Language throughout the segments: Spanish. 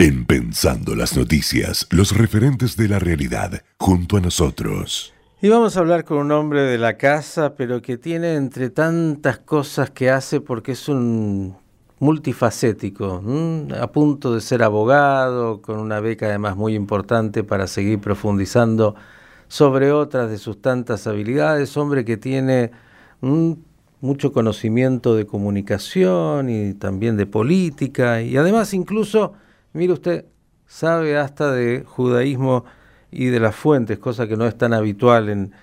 En Pensando las Noticias, los referentes de la realidad, junto a nosotros. Y vamos a hablar con un hombre de la casa, pero que tiene entre tantas cosas que hace porque es un multifacético, a punto de ser abogado, con una beca además muy importante para seguir profundizando sobre otras de sus tantas habilidades, hombre que tiene mucho conocimiento de comunicación y también de política, y además incluso, mire usted, sabe hasta de judaísmo y de las fuentes, cosa que no es tan habitual en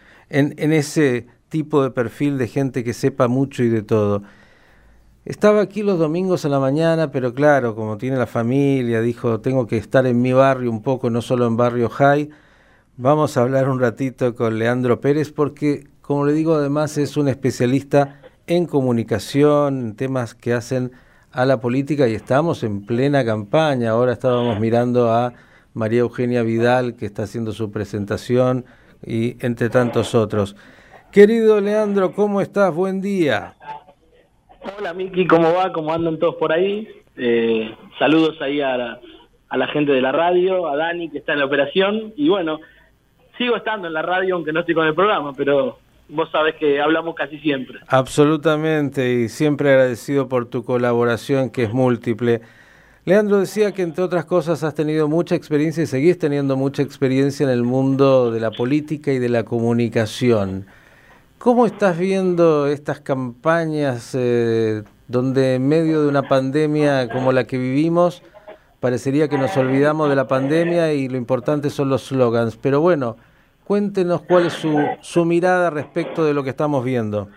ese tipo de perfil de gente que sepa mucho y de todo. Estaba aquí los domingos a la mañana, pero claro, como tiene la familia, dijo, tengo que estar en mi barrio un poco, no solo en Barrio High. Vamos a hablar un ratito con Leandro Pérez, porque, como le digo, además es un especialista en comunicación, en temas que hacen a la política, y estamos en plena campaña. Ahora estábamos mirando a María Eugenia Vidal, que está haciendo su presentación, y entre tantos otros. Querido Leandro, ¿cómo estás? Buen día. Hola Miki, ¿cómo va? ¿Cómo andan todos por ahí? Saludos ahí a la gente de la radio, a Dani que está en la operación, y bueno, sigo estando en la radio aunque no estoy con el programa, pero vos sabés que hablamos casi siempre. Absolutamente, y siempre agradecido por tu colaboración, que es múltiple. Leandro decía que, entre otras cosas, has tenido mucha experiencia y seguís teniendo mucha experiencia en el mundo de la política y de la comunicación. ¿Cómo estás viendo estas campañas donde en medio de una pandemia como la que vivimos parecería que nos olvidamos de la pandemia y lo importante son los slogans? Pero bueno, cuéntenos cuál es su mirada respecto de lo que estamos viendo.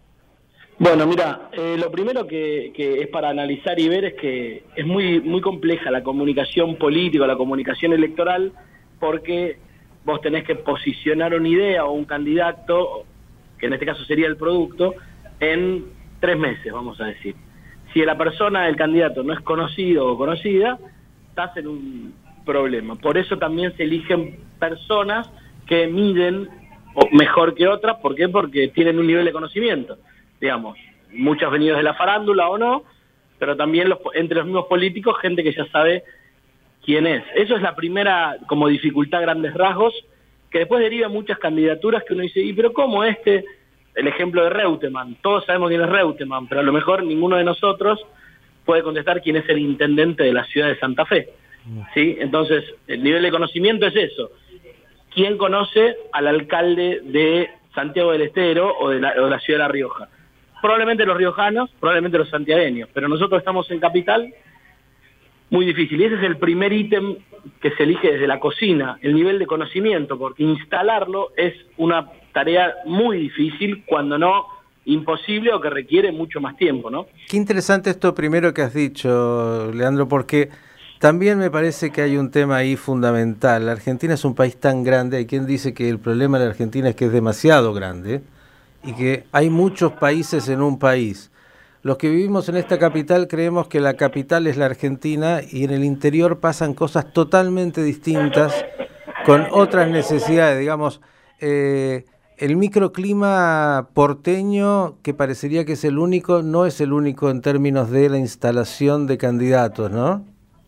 Bueno, mira, lo primero que es para analizar y ver es que es muy compleja la comunicación política, la comunicación electoral, porque vos tenés que posicionar una idea o un candidato, que en este caso sería el producto, en 3 meses, vamos a decir. Si la persona, el candidato, no es conocido o conocida, estás en un problema. Por eso también se eligen personas que miden mejor que otras. ¿Por qué? Porque tienen un nivel de conocimiento. Digamos, muchos venidos de la farándula o no, pero también entre los mismos políticos, gente que ya sabe quién es. Eso es la primera como dificultad a grandes rasgos, que después deriva muchas candidaturas que uno dice, ¿y pero cómo este? El ejemplo de Reutemann, todos sabemos quién es Reutemann, pero a lo mejor ninguno de nosotros puede contestar quién es el intendente de la ciudad de Santa Fe, ¿sí? Entonces, el nivel de conocimiento es eso. ¿Quién conoce al alcalde de Santiago del Estero o de la ciudad de La Rioja? Probablemente los riojanos, probablemente los santiagueños, pero nosotros estamos en Capital, muy difícil. Y ese es el primer ítem que se elige desde la cocina, el nivel de conocimiento, porque instalarlo es una tarea muy difícil, cuando no imposible, o que requiere mucho más tiempo, ¿no? Qué interesante esto primero que has dicho, Leandro, porque también me parece que hay un tema ahí fundamental. La Argentina es un país tan grande, hay quien dice que el problema de la Argentina es que es demasiado grande, y que hay muchos países en un país. Los que vivimos en esta capital creemos que la capital es la Argentina, y en el interior pasan cosas totalmente distintas, con otras necesidades. Digamos, el microclima porteño, que parecería que es el único, no es el único en términos de la instalación de candidatos, ¿no?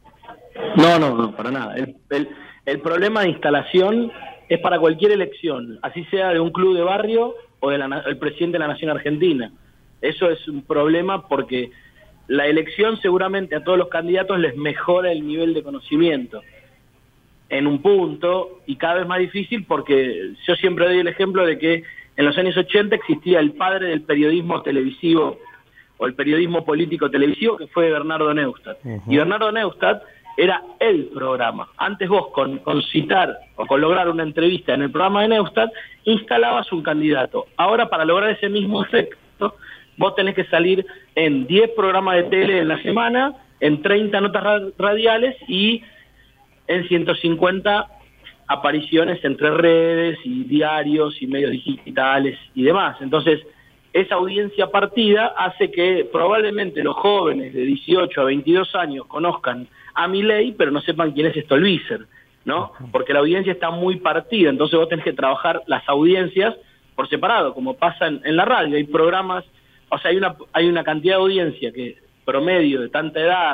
No, para nada. El problema de instalación es para cualquier elección, así sea de un club de barrio o el presidente de la Nación Argentina. Eso es un problema, porque la elección seguramente a todos los candidatos les mejora el nivel de conocimiento en un punto, y cada vez más difícil, porque yo siempre doy el ejemplo de que en los años 80 existía el padre del periodismo televisivo o el periodismo político televisivo, que fue Bernardo Neustadt. Y Bernardo Neustadt era el programa. Antes vos con citar o con lograr una entrevista en el programa de Neustadt, instalabas un candidato. Ahora, para lograr ese mismo efecto, vos tenés que salir en 10 programas de tele en la semana, en 30 notas radiales y en 150 apariciones entre redes y diarios y medios digitales y demás. Entonces, esa audiencia partida hace que probablemente los jóvenes de 18 a 22 años conozcan a Milei, pero no sepan quién es Stolbizer, ¿no? Porque la audiencia está muy partida. Entonces vos tenés que trabajar las audiencias por separado, como pasa en la radio. Hay programas, o sea, hay una cantidad de audiencia que promedio de tanta edad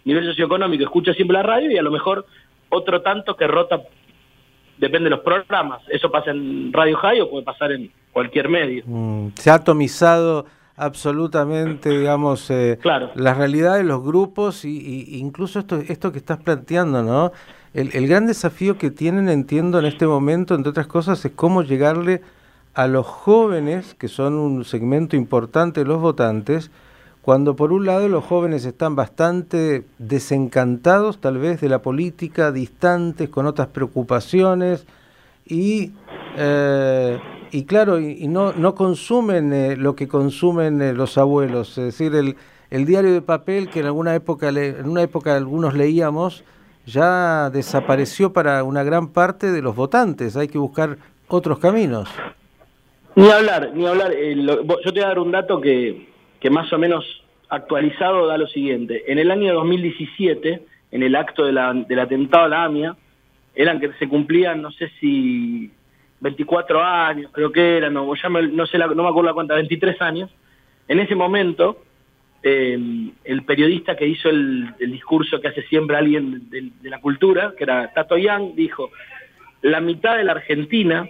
nivel socioeconómico escucha siempre la radio y a lo mejor otro tanto que rota, depende de los programas. Eso pasa en Radio High o puede pasar en cualquier medio. Se ha atomizado absolutamente, digamos, claro. La realidad de los grupos y incluso esto que estás planteando, ¿no? El gran desafío que tienen, entiendo, en este momento, entre otras cosas, es cómo llegarle a los jóvenes, que son un segmento importante de los votantes, cuando por un lado los jóvenes están bastante desencantados tal vez de la política, distantes, con otras preocupaciones, y claro, y no consumen lo que consumen los abuelos, es decir, el diario de papel que en una época algunos leíamos, ya desapareció para una gran parte de los votantes, hay que buscar otros caminos. Ni hablar, yo te voy a dar un dato que más o menos actualizado da lo siguiente. En el año 2017, en el acto del atentado a la AMIA, eran que se cumplían, no sé si 24 años, creo que eran, no me acuerdo la cuenta, 23 años. En ese momento, el periodista que hizo el discurso que hace siempre alguien de la cultura, que era Tato Young, dijo, la mitad de la Argentina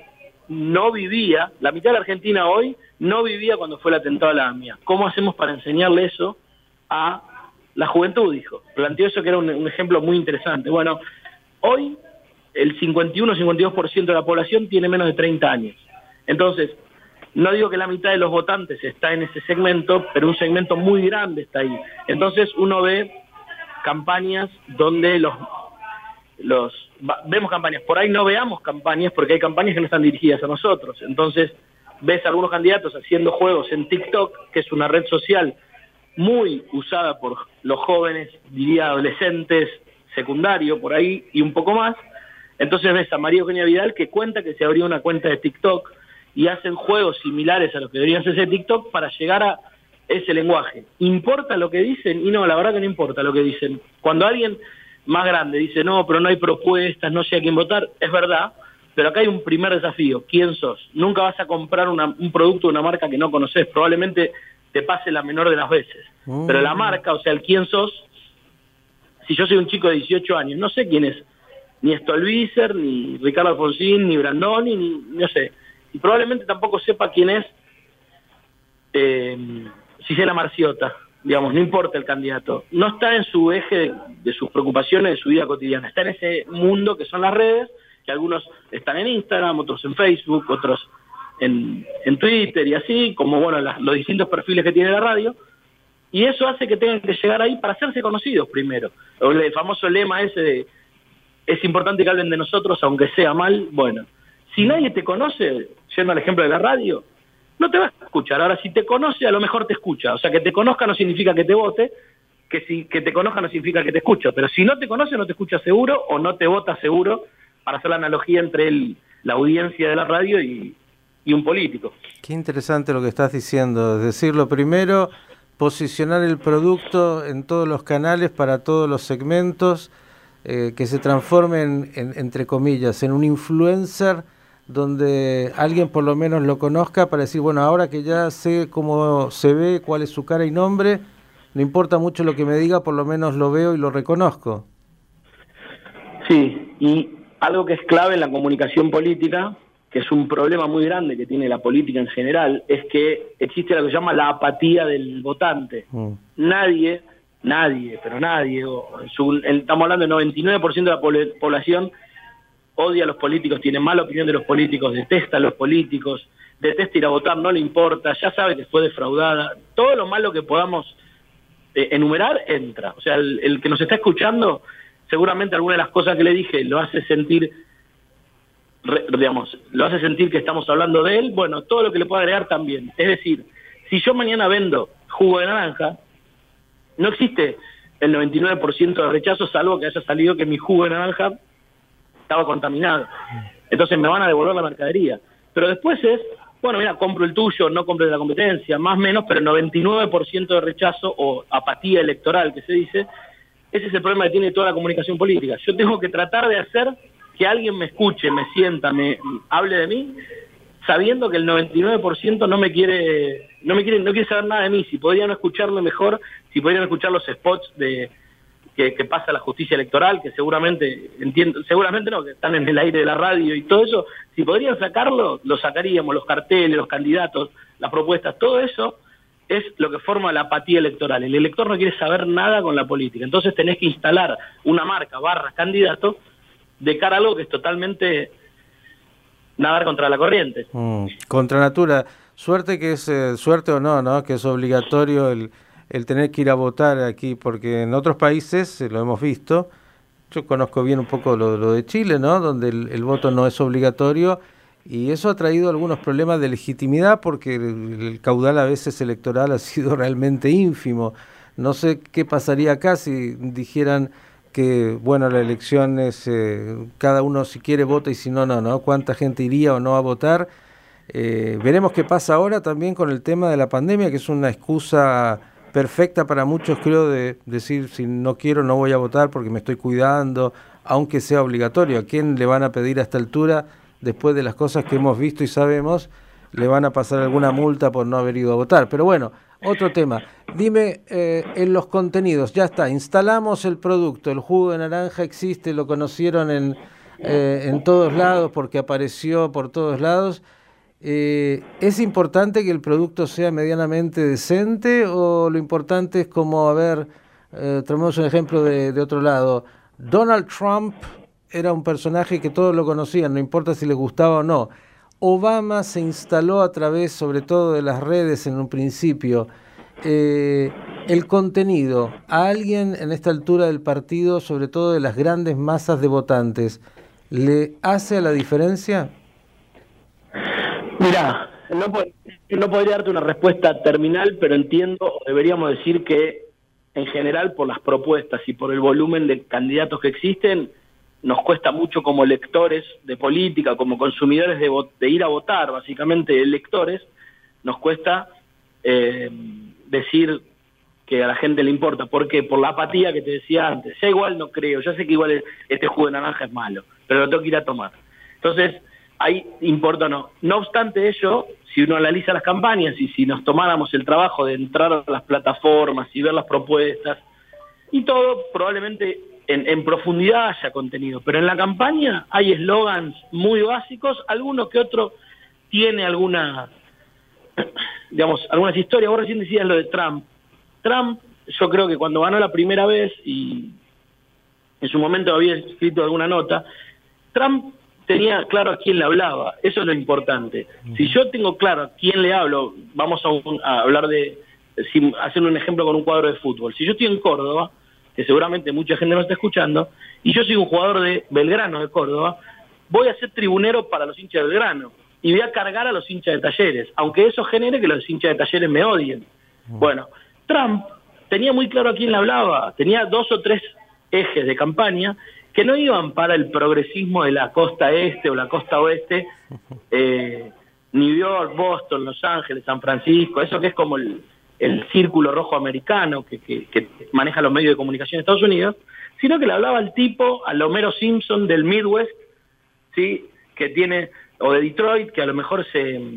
hoy no vivía cuando fue el atentado a la AMIA. ¿Cómo hacemos para enseñarle eso a la juventud? Dijo. Planteó eso que era un ejemplo muy interesante. Bueno, hoy el 51-52% de la población tiene menos de 30 años. Entonces, no digo que la mitad de los votantes está en ese segmento, pero un segmento muy grande está ahí. Entonces uno ve campañas donde vemos campañas, por ahí no veamos campañas porque hay campañas que no están dirigidas a nosotros. Entonces ves a algunos candidatos haciendo juegos en TikTok, que es una red social muy usada por los jóvenes, diría adolescentes, secundario, por ahí y un poco más. Entonces ves a María Eugenia Vidal que cuenta que se abrió una cuenta de TikTok y hacen juegos similares a los que deberían hacerse TikTok para llegar a ese lenguaje. ¿Importa lo que dicen? Y no, la verdad que no importa lo que dicen. Cuando alguien más grande dice, no, pero no hay propuestas, no sé a quién votar, es verdad, pero acá hay un primer desafío, ¿quién sos? Nunca vas a comprar un producto de una marca que no conoces, probablemente te pase la menor de las veces, pero la marca, o sea, el quién sos, si yo soy un chico de 18 años, no sé quién es, ni Stolbizer, ni Ricardo Alfonsín, ni Brandoni, ni no sé, y probablemente tampoco sepa quién es Gisela Marciota, digamos, no importa el candidato, no está en su eje de sus preocupaciones de su vida cotidiana, está en ese mundo que son las redes, que algunos están en Instagram, otros en Facebook, otros en Twitter y así, como bueno, los distintos perfiles que tiene la radio, y eso hace que tengan que llegar ahí para hacerse conocidos primero. El famoso lema ese de, es importante que hablen de nosotros aunque sea mal. Bueno, si nadie te conoce, yendo al ejemplo de la radio, no te vas a escuchar. Ahora, si te conoce, a lo mejor te escucha. O sea, que te conozca no significa que te vote, que te conozca no significa que te escucha. Pero si no te conoce, no te escucha seguro o no te vota seguro, para hacer la analogía entre la audiencia de la radio y un político. Qué interesante lo que estás diciendo. Es decir, lo primero, posicionar el producto en todos los canales para todos los segmentos, que se transformen, entre comillas, en un influencer donde alguien por lo menos lo conozca para decir, bueno, ahora que ya sé cómo se ve, cuál es su cara y nombre, no importa mucho lo que me diga, por lo menos lo veo y lo reconozco. Sí, y algo que es clave en la comunicación política, que es un problema muy grande que tiene la política en general, es que existe lo que se llama la apatía del votante. Nadie, estamos hablando del 99% de la población odia a los políticos, tiene mala opinión de los políticos, detesta a los políticos, detesta ir a votar, no le importa, ya sabe que fue defraudada. Todo lo malo que podamos enumerar entra. O sea, el que nos está escuchando, seguramente alguna de las cosas que le dije lo hace sentir, lo hace sentir que estamos hablando de él. Bueno, todo lo que le pueda agregar también. Es decir, si yo mañana vendo jugo de naranja, no existe el 99% de rechazo, salvo que haya salido que mi jugo de naranja estaba contaminado. Entonces me van a devolver la mercadería. Pero después es, bueno, mira, compro el tuyo, no compro de la competencia, más o menos, pero el 99% de rechazo o apatía electoral que se dice, ese es el problema que tiene toda la comunicación política. Yo tengo que tratar de hacer que alguien me escuche, me sienta, me hable de mí, sabiendo que el 99% no quiere saber nada de mí. Si podrían escucharme mejor, si podrían escuchar los spots de que pasa la justicia electoral, que seguramente no, que están en el aire de la radio y todo eso, si podrían sacarlo, lo sacaríamos, los carteles, los candidatos, las propuestas, todo eso es lo que forma la apatía electoral. El elector no quiere saber nada con la política, entonces tenés que instalar una marca / candidato de cara a algo que es totalmente nadar contra la corriente. Contra natura. Suerte que es, suerte o no, ¿no? Que es obligatorio el tener que ir a votar aquí, porque en otros países, lo hemos visto, yo conozco bien un poco lo de Chile, ¿no? Donde el voto no es obligatorio, y eso ha traído algunos problemas de legitimidad, porque el caudal a veces electoral ha sido realmente ínfimo. No sé qué pasaría acá si dijeran que, bueno, la elección es, cada uno si quiere vota y si no, no. ¿Cuánta gente iría o no a votar? Veremos qué pasa ahora también con el tema de la pandemia, que es una excusa perfecta para muchos, creo, de decir, si no quiero no voy a votar porque me estoy cuidando, aunque sea obligatorio. ¿A quién le van a pedir a esta altura, después de las cosas que hemos visto y sabemos, le van a pasar alguna multa por no haber ido a votar? Pero bueno, otro tema. Dime, en los contenidos, ya está, instalamos el producto, el jugo de naranja existe, lo conocieron en todos lados porque apareció por todos lados. ¿Es importante que el producto sea medianamente decente o lo importante es como, a ver, tomemos un ejemplo de otro lado? Donald Trump era un personaje que todos lo conocían, no importa si les gustaba o no. Obama se instaló a través, sobre todo, de las redes en un principio. El contenido, ¿a alguien en esta altura del partido, sobre todo de las grandes masas de votantes, le hace a la diferencia? Mirá, no podría darte una respuesta terminal, pero entiendo, o deberíamos decir que en general por las propuestas y por el volumen de candidatos que existen, nos cuesta mucho como lectores de política, como consumidores de ir a votar, básicamente electores, nos cuesta decir que a la gente le importa. ¿Por qué? Por la apatía que te decía antes. Ya igual no creo, ya sé que igual este jugo de naranja es malo, pero lo tengo que ir a tomar. Entonces, ahí importa o no. No obstante ello, si uno analiza las campañas y si nos tomáramos el trabajo de entrar a las plataformas y ver las propuestas y todo, probablemente en profundidad haya contenido, pero en la campaña hay eslogans muy básicos, alguno que otro tiene algunas historias. Vos recién decías lo de Trump. Trump, yo creo que cuando ganó la primera vez, y en su momento había escrito alguna nota, Trump tenía claro a quién le hablaba, eso es lo importante. Si yo tengo claro a quién le hablo, vamos a hablar hacer un ejemplo con un cuadro de fútbol. Si yo estoy en Córdoba, que seguramente mucha gente me está escuchando, y yo soy un jugador de Belgrano de Córdoba, voy a ser tribunero para los hinchas de Belgrano, y voy a cargar a los hinchas de Talleres, aunque eso genere que los hinchas de Talleres me odien. Bueno, Trump tenía muy claro a quién le hablaba, tenía 2 o 3 ejes de campaña que no iban para el progresismo de la costa este o la costa oeste, New York, Boston, Los Ángeles, San Francisco, eso que es como el círculo rojo americano que maneja los medios de comunicación de Estados Unidos, sino que le hablaba al tipo, al Homero Simpson del Midwest, ¿sí? Que tiene, o de Detroit, que a lo mejor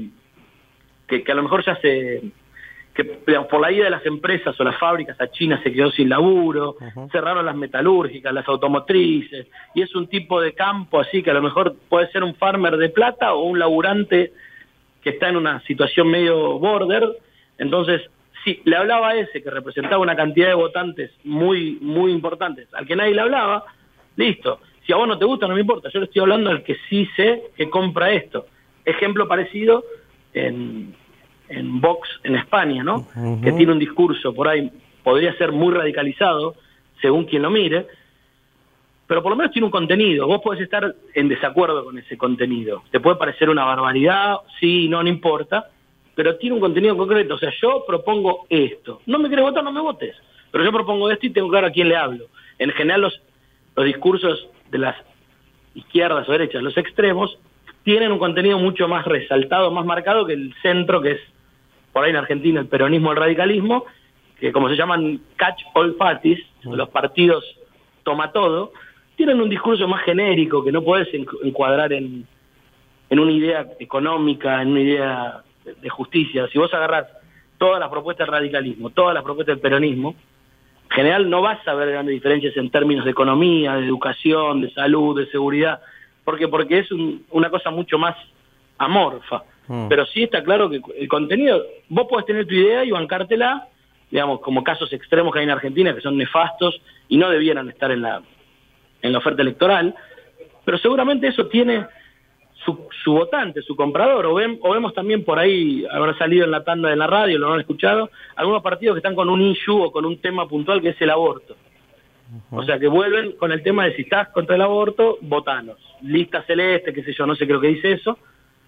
que por la ida de las empresas o las fábricas a China se quedó sin laburo, cerraron las metalúrgicas, las automotrices, y es un tipo de campo así que a lo mejor puede ser un farmer de plata o un laburante que está en una situación medio border. Entonces, sí, le hablaba a ese que representaba una cantidad de votantes muy, muy importantes, al que nadie le hablaba, listo. Si a vos no te gusta, no me importa, yo le estoy hablando al que sí sé que compra esto. Ejemplo parecido en Vox en España, ¿no? Que tiene un discurso por ahí, podría ser muy radicalizado, según quien lo mire, pero por lo menos tiene un contenido. Vos podés estar en desacuerdo con ese contenido. Te puede parecer una barbaridad, sí, no importa, pero tiene un contenido concreto. O sea, yo propongo esto. No me querés votar, no me votes. Pero yo propongo esto y tengo claro a quién le hablo. En general, los discursos de las izquierdas o derechas, los extremos, tienen un contenido mucho más resaltado, más marcado que el centro, que es, por ahí en Argentina, el peronismo, el radicalismo, que como se llaman catch all parties, los partidos toma todo, tienen un discurso más genérico, que no podés encuadrar en una idea económica, en una idea de justicia. Si vos agarrás todas las propuestas del radicalismo, todas las propuestas del peronismo, general no vas a ver grandes diferencias en términos de economía, de educación, de salud, de seguridad. ¿Por qué? Porque es una cosa mucho más amorfa. Pero sí está claro que el contenido, vos podés tener tu idea y bancártela, digamos, como casos extremos que hay en Argentina, que son nefastos y no debieran estar en la oferta electoral, pero seguramente eso tiene su votante, su comprador, o vemos también por ahí, habrá salido en la tanda de la radio, lo han escuchado, algunos partidos que están con un issue o con un tema puntual que es el aborto. O sea, que vuelven con el tema de si estás contra el aborto, votanos. Lista celeste, qué sé yo, no sé, creo que dice eso.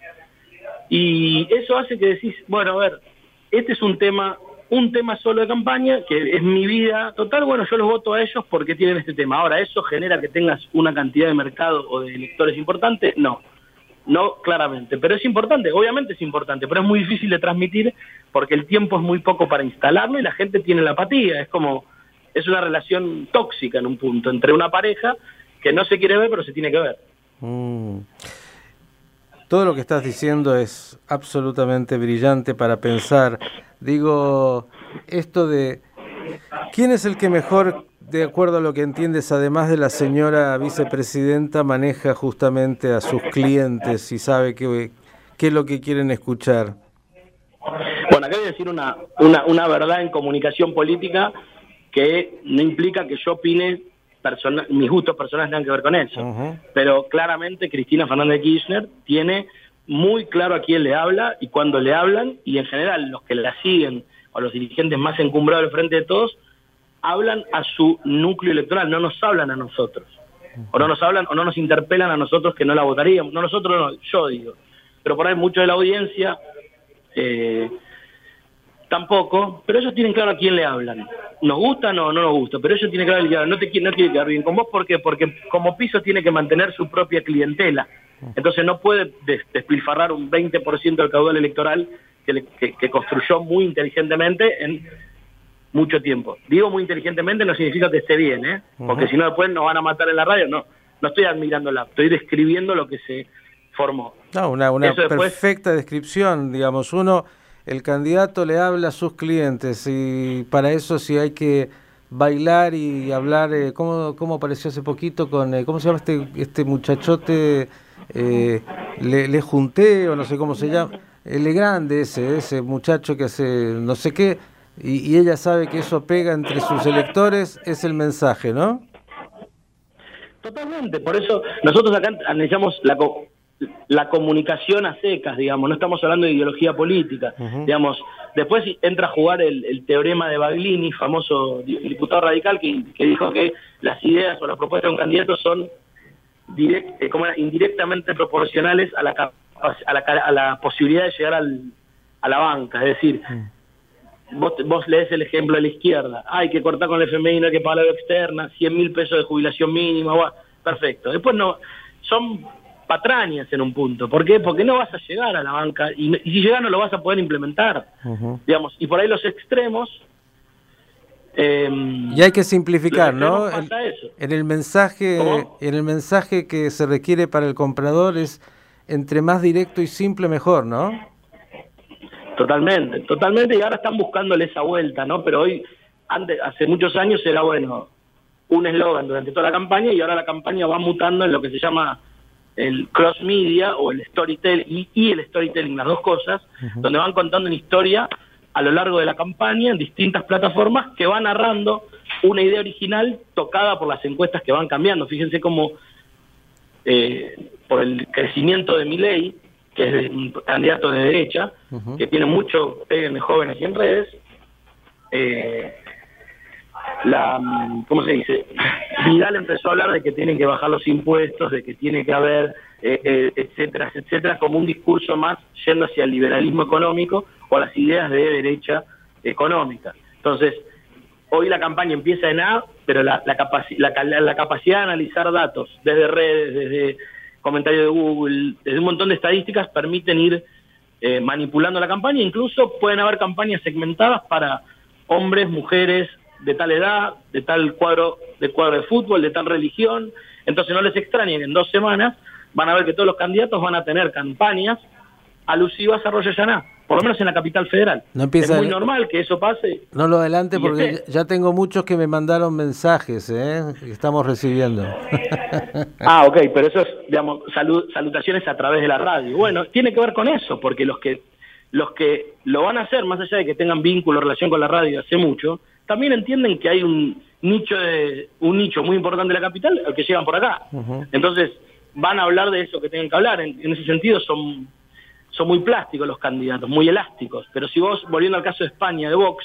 Y eso hace que decís, bueno, a ver, este es un tema solo de campaña, que es mi vida total, bueno, yo los voto a ellos porque tienen este tema. Ahora, ¿eso genera que tengas una cantidad de mercado o de electores importante? No, claramente, pero es importante, obviamente es importante, pero es muy difícil de transmitir porque el tiempo es muy poco para instalarlo y la gente tiene la apatía, es una relación tóxica en un punto, entre una pareja que no se quiere ver pero se tiene que ver. Todo lo que estás diciendo es absolutamente brillante para pensar. Digo, esto de ¿quién es el que mejor, de acuerdo a lo que entiendes, además de la señora vicepresidenta, maneja justamente a sus clientes y sabe qué es lo que quieren escuchar? Bueno, acá voy a decir una verdad en comunicación política que no implica que yo opine, mis gustos personales tengan que ver con eso. Pero claramente Cristina Fernández de Kirchner tiene muy claro a quién le habla y cuándo le hablan, y en general los que la siguen o los dirigentes más encumbrados del frente de todos hablan a su núcleo electoral, no nos hablan a nosotros. O no nos hablan o no nos interpelan a nosotros que no la votaríamos. No nosotros, no, yo digo. Pero por ahí mucho de la audiencia tampoco, pero ellos tienen claro a quién le hablan. Nos gusta o no nos gusta, pero ellos tienen claro a quién le hablan. No quiere quedar bien con vos, ¿por qué? Porque como piso tiene que mantener su propia clientela. Entonces no puede despilfarrar un 20% del caudal electoral que construyó muy inteligentemente en mucho tiempo. Digo muy inteligentemente, no significa que esté bien, porque si no después nos van a matar en la radio. No estoy admirándola, estoy describiendo lo que se formó. No, una perfecta descripción, digamos. El candidato le habla a sus clientes y para eso sí hay que bailar y hablar, ¿cómo apareció hace poquito con, ¿cómo se llama este muchachote? Le Junté, o no sé cómo se llama, el grande ese muchacho que hace no sé qué, y ella sabe que eso pega entre sus electores, es el mensaje, ¿no? Totalmente, por eso nosotros acá analizamos la comunicación a secas, digamos, no estamos hablando de ideología política, digamos. Después entra a jugar el teorema de Baglini, famoso diputado radical, que dijo que las ideas o las propuestas de un candidato son indirectamente proporcionales a la posibilidad de llegar a la banca. Es decir, vos lees el ejemplo de la izquierda, hay que cortar con el FMI, no hay que pagar la externa, 100.000 pesos de jubilación mínima, perfecto. Después son patrañas en un punto. ¿Por qué? Porque no vas a llegar a la banca y si llegas no lo vas a poder implementar. Digamos, y por ahí los extremos. Y hay que simplificar, ¿no? En el mensaje que se requiere para el comprador es entre más directo y simple mejor, ¿no? Totalmente, y ahora están buscándole esa vuelta, ¿no? Pero hace muchos años era, un eslogan durante toda la campaña, y ahora la campaña va mutando en lo que se llama el cross media o el storytelling y el storytelling, las dos cosas, donde van contando una historia a lo largo de la campaña en distintas plataformas que van narrando una idea original tocada por las encuestas que van cambiando. Fíjense cómo por el crecimiento de Milei, que es un candidato de derecha, que tiene mucho pegue de jóvenes y en redes, ¿cómo se dice? Vidal empezó a hablar de que tienen que bajar los impuestos, de que tiene que haber, etcétera, como un discurso más yendo hacia el liberalismo económico o a las ideas de derecha económica. Entonces, hoy la campaña empieza en A, pero la capacidad de analizar datos desde redes, desde comentarios de Google, desde un montón de estadísticas, permiten ir manipulando la campaña. Incluso pueden haber campañas segmentadas para hombres, mujeres, de tal edad, de tal cuadro de fútbol, de tal religión. Entonces no les extrañe que en 2 semanas van a ver que todos los candidatos van a tener campañas alusivas a Roger Llaná, por lo menos en la capital federal. No empieza, es muy normal que eso pase. No lo adelante porque ya tengo muchos que me mandaron mensajes, que estamos recibiendo. Ok, pero eso es, digamos, salutaciones a través de la radio. Bueno, tiene que ver con eso, porque los que lo van a hacer, más allá de que tengan vínculo, relación con la radio hace mucho, también entienden que hay un nicho muy importante de la capital al que llegan por acá. Entonces, van a hablar de eso que tengan que hablar. En ese sentido son muy plásticos los candidatos, muy elásticos. Pero si vos, volviendo al caso de España, de Vox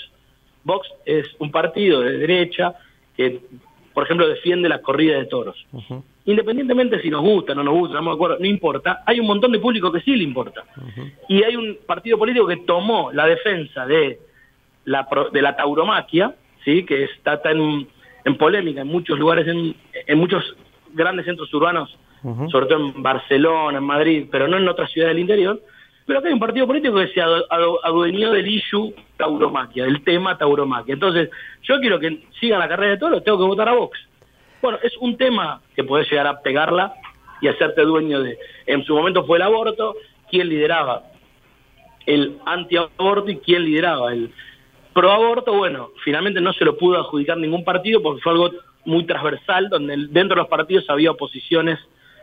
es un partido de derecha que, por ejemplo, defiende la corrida de toros. Independientemente si nos gusta, no nos gusta, no me acuerdo, no importa, hay un montón de público que sí le importa. Y hay un partido político que tomó la defensa de la tauromaquia, ¿sí? Que está en polémica en muchos lugares, en muchos grandes centros urbanos, sobre todo en Barcelona, en Madrid, pero no en otras ciudades del interior. Pero acá hay un partido político que se adueñó del issue tauromaquia, del tema tauromaquia. Entonces, yo quiero que sigan la carrera de toros, tengo que votar a Vox. Bueno, es un tema que podés llegar a pegarla y hacerte dueño de... En su momento fue el aborto, ¿quién lideraba el antiaborto y quién lideraba el proaborto? Bueno, finalmente no se lo pudo adjudicar ningún partido porque fue algo muy transversal, donde dentro de los partidos había posiciones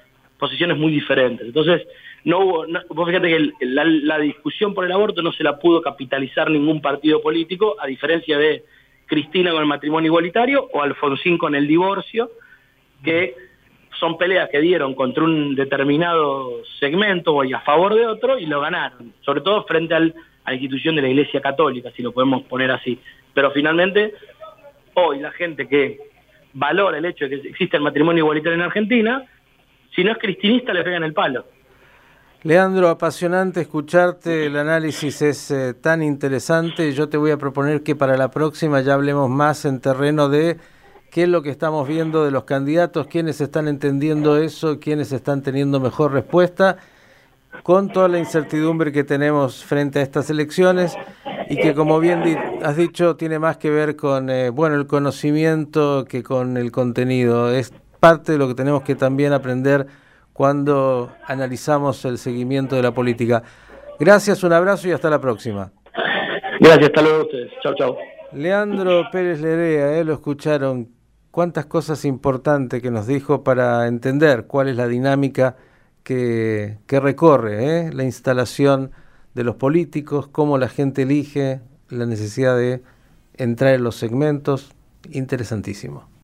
muy diferentes. Entonces, vos fíjate que la discusión por el aborto no se la pudo capitalizar ningún partido político, a diferencia de Cristina con el matrimonio igualitario o Alfonsín con el divorcio, que son peleas que dieron contra un determinado segmento y a favor de otro y lo ganaron, sobre todo frente a la institución de la Iglesia Católica, si lo podemos poner así. Pero finalmente, hoy la gente que valora el hecho de que existe el matrimonio igualitario en Argentina, si no es cristinista le pegan el palo. Leandro, apasionante escucharte, el análisis es tan interesante. Yo te voy a proponer que para la próxima ya hablemos más en terreno de qué es lo que estamos viendo de los candidatos, quiénes están entendiendo eso, quiénes están teniendo mejor respuesta, con toda la incertidumbre que tenemos frente a estas elecciones y que, como bien has dicho, tiene más que ver con el conocimiento que con el contenido. Es parte de lo que tenemos que también aprender cuando analizamos el seguimiento de la política. Gracias, un abrazo y hasta la próxima. Gracias, hasta luego a ustedes. Chau, chau. Leandro Pérez Lerea, lo escucharon, cuántas cosas importantes que nos dijo para entender cuál es la dinámica que recorre la instalación de los políticos, cómo la gente elige, la necesidad de entrar en los segmentos. Interesantísimo.